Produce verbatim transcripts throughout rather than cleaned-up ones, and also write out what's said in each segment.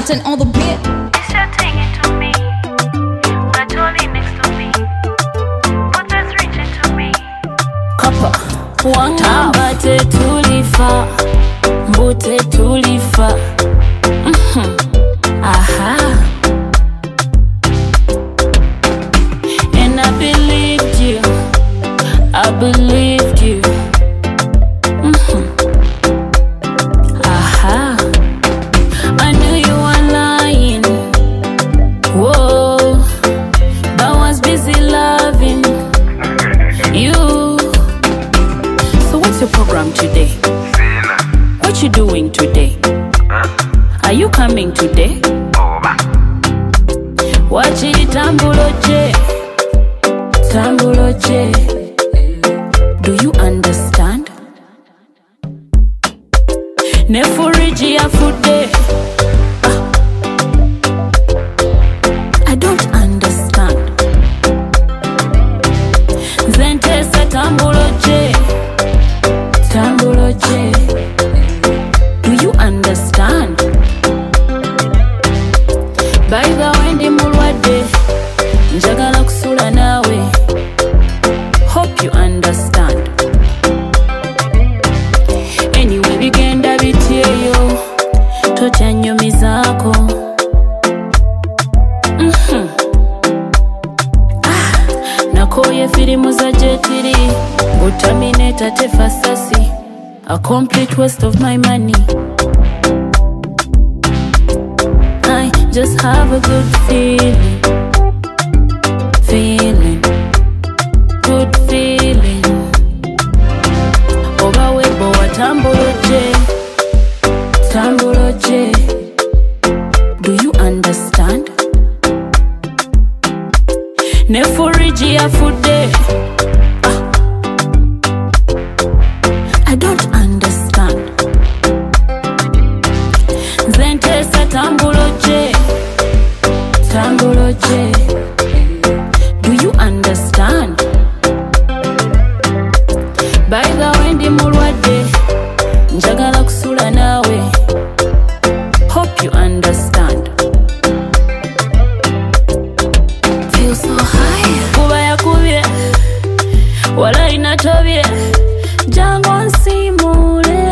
Jonathan on the beat. It's your thing into me, but only next to me. Put this reach into me. Copper. One Tambate tulifa, mbute tulifa. Mhm. Aha. And I believed you, I believed you. Mhm. Aha. I knew you were lying. Whoa, but I was busy loving you. So what's your program today? What you doing today? Are you coming today? Wachi tambuloje, tambuloje. Do you understand? Nefuriji afude. I don't understand. Zentesa tambuloje, tambuloje. Do you understand? By the way, ndi mulwadde, njagala kusula nawe. Hope you understand. Anyway, bigenda bityeyo, totya nnyumizaako. Mhm. Ah, nakooye firimu za jetiri, Terminator tefasasi. A complete waste of my money. I just have a good feeling, feeling, good feeling. Oba webo wa tambuloje, tambuloje. Do you understand? Nefuriji afude. I don't understand. Zentesa tambuloje, tambuloje. Do you understand? By the way, ndi mulwadde, njagala kusula nawe. Hope you understand. Feel so high. Kuba yakubye, wala inatobye. Jango nsimule.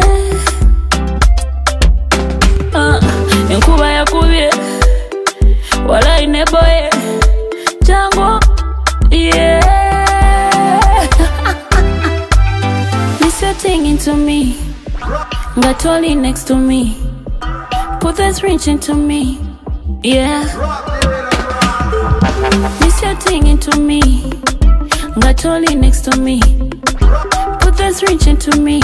Ah, enkuba yakubye, wala ineboye. Jango, yeah. Miss your thing into me, got Oli next to me. Put this reach into me, yeah. Miss your thing into me, got Oli next to me. Put this reach into me.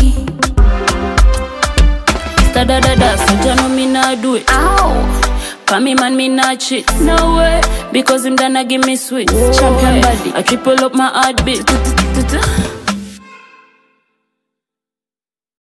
Da da da da, so you know me not do it. Ow, for me man me not cheat. No way, because him done give me sweet. Champion body, I triple up my heartbeat.